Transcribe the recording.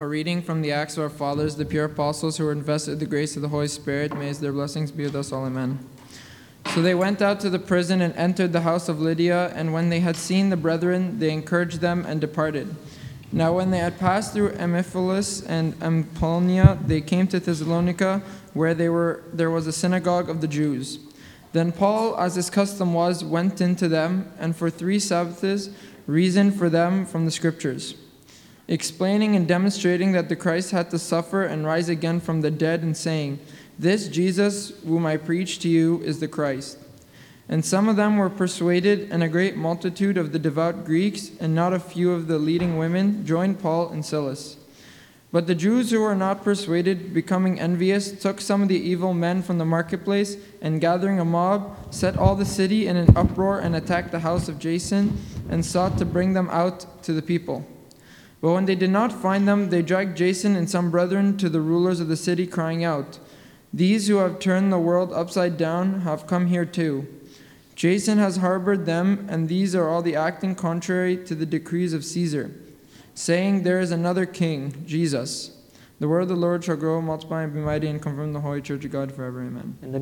reading from the Acts of our Fathers, the pure apostles who were invested with the grace of the Holy Spirit. May their blessings be with us all. Amen. So they went out to the prison and entered the house of Lydia, and when they had seen the brethren, they encouraged them and departed. Now when they had passed through Amphipolis and Apollonia, they came to Thessalonica, where there was a synagogue of the Jews. Then Paul, as his custom was, went in to them, and for 3 Sabbaths reasoned for them from the Scriptures, explaining and demonstrating that the Christ had to suffer and rise again from the dead, and saying, "This Jesus, whom I preach to you, is the Christ." And some of them were persuaded, and a great multitude of the devout Greeks, and not a few of the leading women, joined Paul and Silas. But the Jews who were not persuaded, becoming envious, took some of the evil men from the marketplace, and gathering a mob, set all the city in an uproar, and attacked the house of Jason, and sought to bring them out to the people. But when they did not find them, they dragged Jason and some brethren to the rulers of the city, crying out, "These who have turned the world upside down have come here too. Jason has harbored them, and these are all the acting contrary to the decrees of Caesar, saying there is another king, Jesus. The word of the Lord shall grow, multiply, and be mighty, and confirm the Holy Church of God forever. Amen."